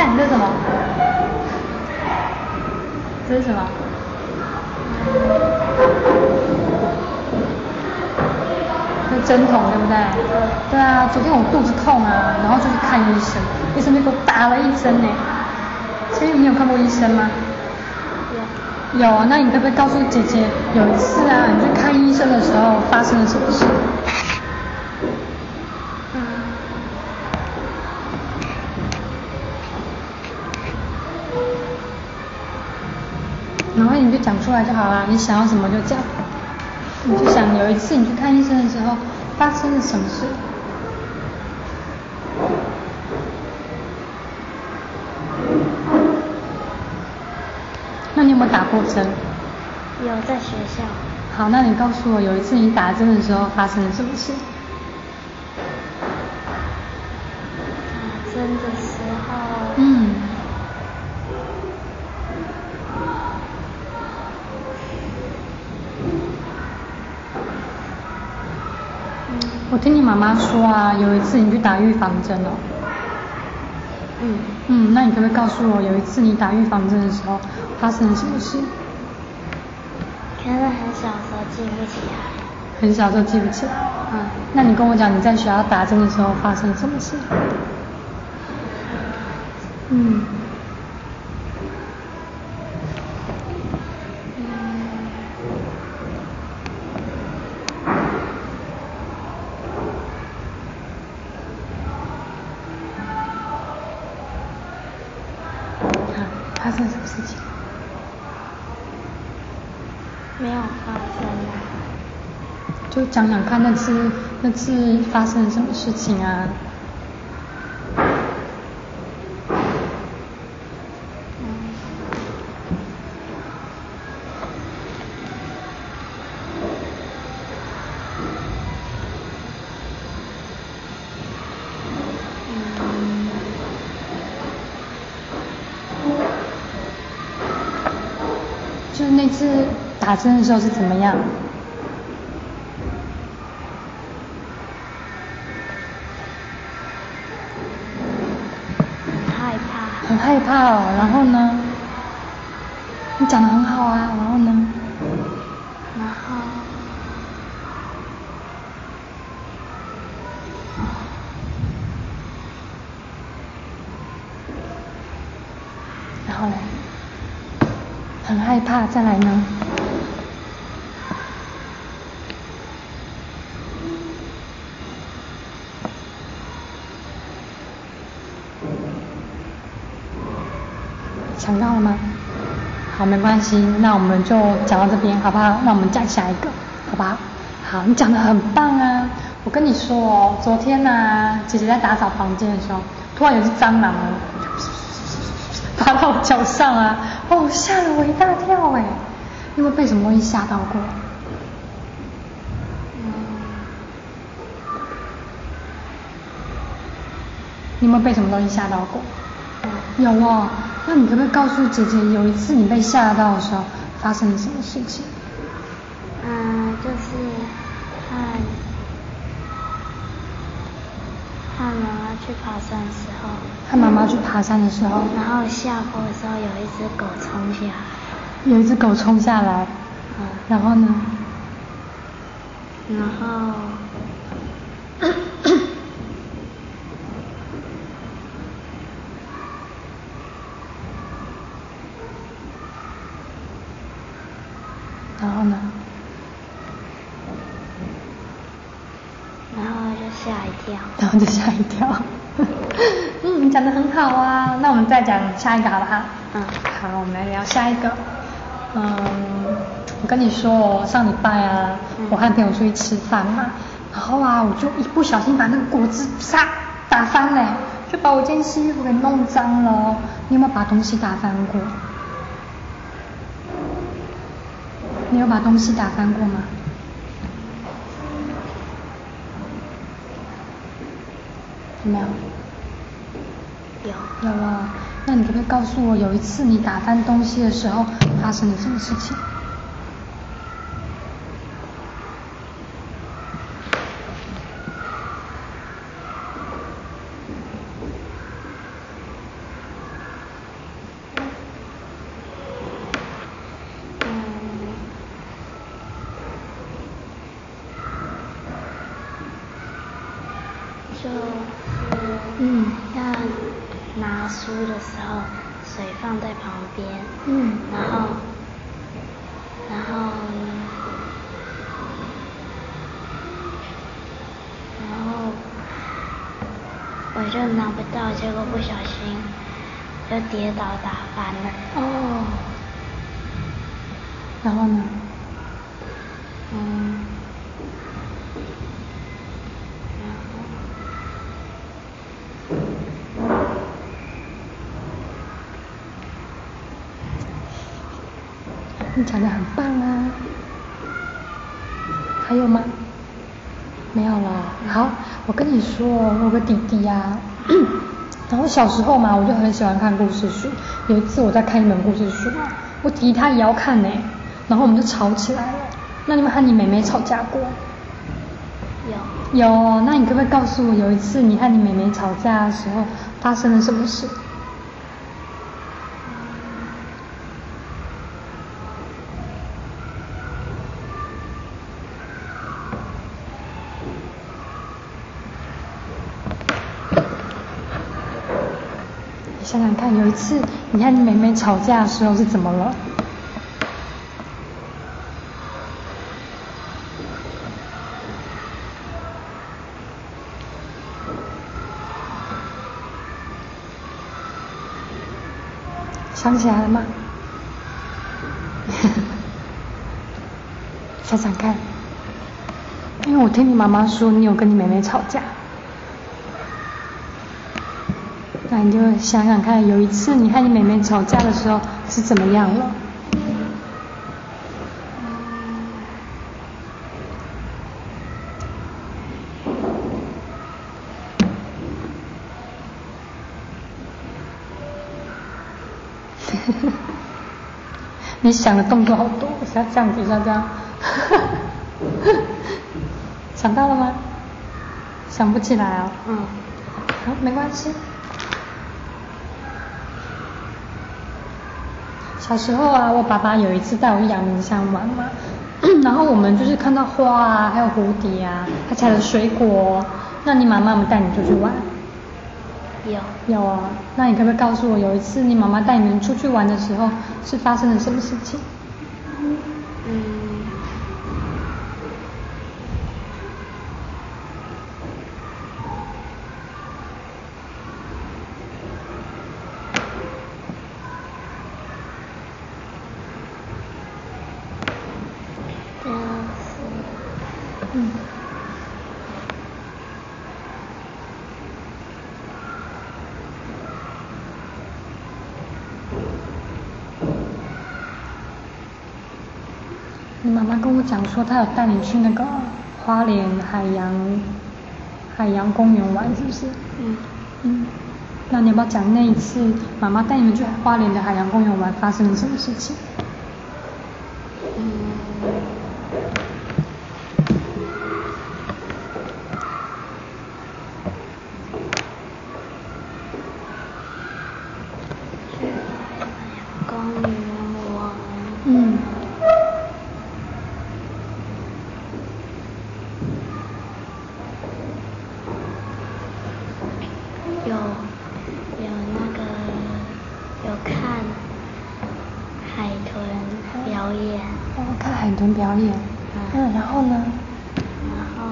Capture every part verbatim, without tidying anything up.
看这是什么？这是什么？那针筒对不对？对啊，昨天我肚子痛啊，然后就去看医生，医生就给我打了一针呢。所以你有看过医生吗？有。有啊，那你可不可以告诉姐姐，有一次啊，你去看医生的时候发生了什么事？ 嗯。 然后你就讲出来就好啦，你想要什么就讲。你就想有一次你去看医生的时候发生了什么事？那你有没有打过针？ 有，在学校。 好，那你告诉我，有一次你打针的时候发生了什么事？ 打针的时候。 嗯。我听你妈妈说啊，有一次你去打预防针哦。 嗯。 嗯，那你可不可以告诉我，有一次你打预防针的时候发生了什么事？ 可能很小时候记不起来。 很小时候记不起来。 嗯。 那你跟我讲你在学校打针的时候发生了什么事？嗯。发生什么事情？ 没有发生啊。 就讲讲看那次那次发生了什么事情啊？就是那次打针的时候是怎么样？ 很害怕。 很害怕哦，然后呢？你讲得很好啊，然后呢？ 然后， 然后呢？很害怕，再来呢？想到了吗？好，没关系，那我们就讲到这边，好不好？那我们讲下一个，好不好？好，你讲得很棒啊！我跟你说哦，昨天啊，姐姐在打扫房间的时候，突然有只蟑螂哦，爬到我脚上啊，哦，吓了我一大跳哎！你有没有被什么东西吓到过？ 嗯。 你有没有被什么东西吓到过？ 嗯。 有哦，那你可不可以告诉姐姐，有一次你被吓到的时候发生了什么事情？ 嗯，就是看看妈妈去爬山的时候。 和妈妈去爬山的时候。 然后下坡的时候有一只狗冲下来。 有一只狗冲下来。 嗯。 然后呢？ 然后。 然后呢？ 然后就吓一跳。 然后就吓一跳。嗯，你讲得很好啊，那我们再讲下一个好不好？ 嗯。 好，我们来聊下一个。嗯，我跟你说哦，上礼拜啊， 嗯、 我和朋友出去吃饭嘛，然后啊，我就一不小心把那个果汁啪打翻了，就把我件西服给弄脏了哦。你有没有把东西打翻过？你有把东西打翻过吗？有没有？ 有。 有了。那你可不可以告诉我，有一次你打翻东西的时候发生了什么事情？ 就是嗯要拿书的时候，水放在旁边， 嗯， 然后然后然后我就拿不到，结果不小心就跌倒打翻了。 哦，然后呢？ 嗯， 你讲得很棒啊！还有吗？没有了。好，我跟你说，我有个弟弟呀、然后小时候嘛，我就很喜欢看故事书。有一次我在看一本故事书，我弟弟他也要看呢，然后我们就吵起来了。那你们和你妹妹吵架过？ 有。 有，那你可不可以告诉我，有一次你和你妹妹吵架的时候发生了什么事？你想想看，有一次你和你妹妹吵架的时候是怎么了？想起来了吗？想想看，因为我听你妈妈说你有跟你妹妹吵架，那你就想想看，有一次你和你妹妹吵架的时候是怎么样了？你想的动作好多，一下这样子，一下这样，想到了吗？想不起来啊、哦。 嗯。 好，没关系。小时候啊，我爸爸有一次带我去阳明山玩嘛，然后我们就是看到花啊，还有蝴蝶啊，还采了水果。那你妈妈有没有带你出去玩？ 有。 有啊，那你可不可以告诉我，有一次你妈妈带你们出去玩的时候，是发生了什么事情？ 嗯。 嗯。你妈妈跟我讲说，她有带你去那个花莲海洋海洋公园玩，是不是？ 嗯。 嗯。那你要不要讲那一次妈妈带你们去花莲的海洋公园玩发生了什么事情？ 嗯。公园玩。 嗯。 有有那个有看海豚表演。 哦，看海豚表演。 嗯。 嗯，然后呢？ 然后。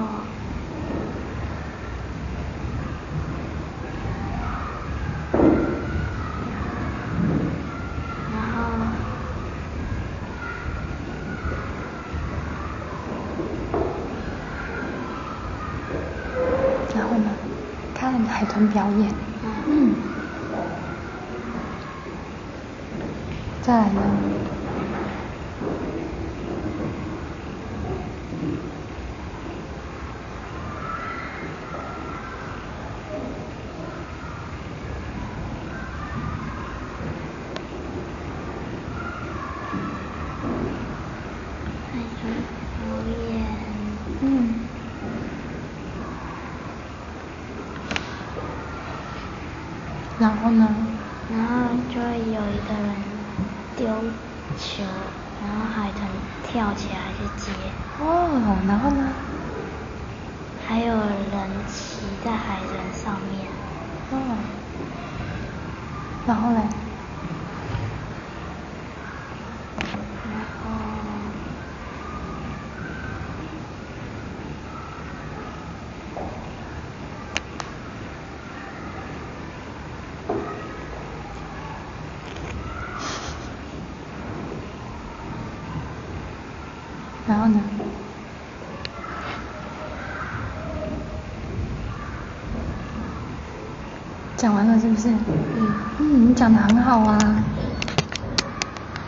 然后。 然后呢？看海豚表演。 嗯。 嗯。再来呢？ 海豚表演。 嗯。然后呢？ 然后就会有一个人丢球，然后海豚跳起来去接。 哦，然后呢？ 还有人人骑在海豚上面。 哦。然后嘞？ 然后。 然后呢？讲完了是不是？ 嗯。 嗯，你讲得很好啊。